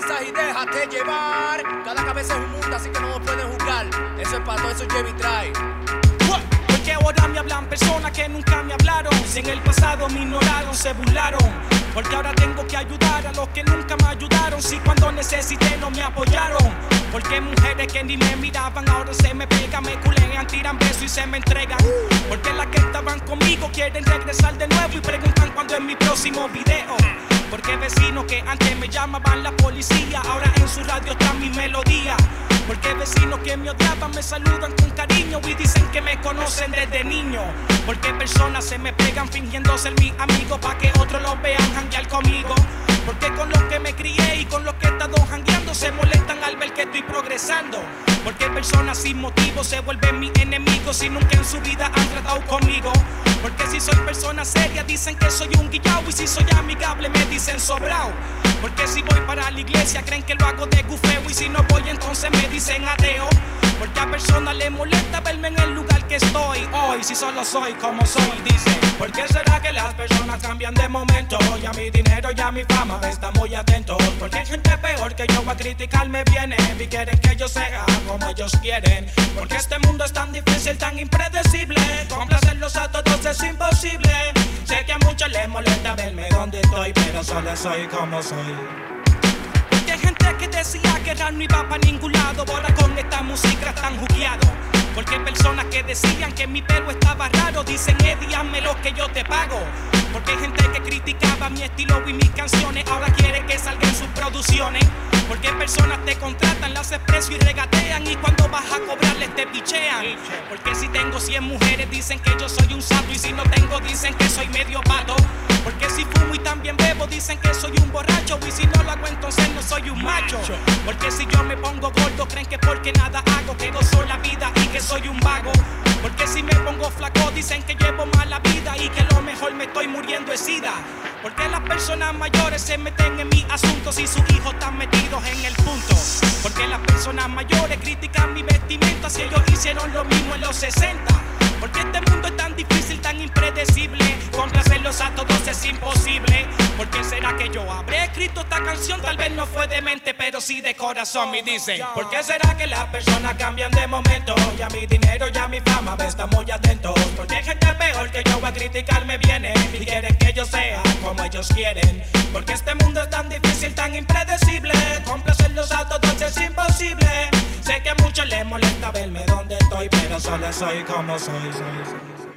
piensas y déjate llevar. Cada cabeza es un mundo, así que no nos pueden juzgar. Eso es para todo, eso es Jamie Trae. Porque ahora me hablan personas que nunca me hablaron. Si en el pasado me ignoraron, se burlaron. Porque ahora tengo que ayudar a los que nunca me ayudaron. Si cuando necesité no me apoyaron. Porque mujeres que ni me miraban ahora se me pegan, me culean, tiran besos y se me entregan. Porque las que estaban conmigo quieren regresar de nuevo y preguntan cuándo es mi próximo video. Porque vecinos que antes me llamaban la policía, ahora en su radio está mi melodía. Porque vecinos que me odiaban me saludan con cariño y dicen que me conocen desde niño. Porque personas se me pegan fingiendo ser mi amigo pa' que otros los vean janguear conmigo. Porque con los que me crié y con los que he estado jangueando se molestan al ver que estoy progresando. Porque personas sin motivo se vuelven mis enemigos y nunca en su vida han tratado conmigo. Porque si soy persona seria dicen que soy un guillao y si soy amigable me dicen sobrao. Porque si voy para la iglesia creen que lo hago de gufeo y si no voy entonces me dicen ateo. Porque a personas les molesta verme en el lugar que estoy hoy, si solo soy como soy, dice. ¿Por qué será que las personas cambian de momento? Y a mi dinero y a mi fama están muy atentos. Porque hay gente peor que yo a criticarme viene y quieren que yo sea como ellos quieren. Porque este mundo es tan difícil, tan impredecible, complacerlos a todos es imposible. Sé que a muchos les molesta verme donde estoy, pero solo soy como soy. Porque hay gente que decía que rap no iba para ningún lado, ahora con esta música están juqueados. Porque hay personas que decían que mi pelo estaba raro, dicen Eddie, hazme lo que yo te pago. Porque hay gente que criticaba mi estilo y mis canciones, ahora quiere que salgan sus producciones. Porque personas te contratan, las expreso y regatean y cuando vas a cobrarles te pichean. Porque si tengo 100 mujeres dicen que yo soy un sapo y si no tengo dicen que soy medio pato. Porque si fumo y también bebo dicen que soy un borracho y si no lo hago entonces no soy un macho. Porque si yo me pongo gordo creen que porque nada hago, que gozo la vida y que soy un vago. Porque si me pongo flaco dicen que llevo mala vida y que lo mejor me estoy muriendo es sida. Porque las personas mayores se meten en mis asuntos y sus hijos están metidos en el punto. Porque las personas mayores critican mi vestimenta si ellos hicieron lo mismo en los 60. Porque este mundo es tan difícil, tan impredecible, complacerlos a todos es imposible. Porque será que yo habré escrito esta canción, tal vez no fue de mente, pero sí de corazón. Me dicen, ¿por qué será que las personas cambian de momento? Y a mi dinero y a mi fama están muy atentos. Porque hay gente peor que yo a criticarme viene y quieren que yo sea como ellos quieren. Porque este mundo es tan difícil, tan impredecible, complacerlos a todos es imposible. Sé que a muchos les molesta verme donde estoy, pero solo soy como soy.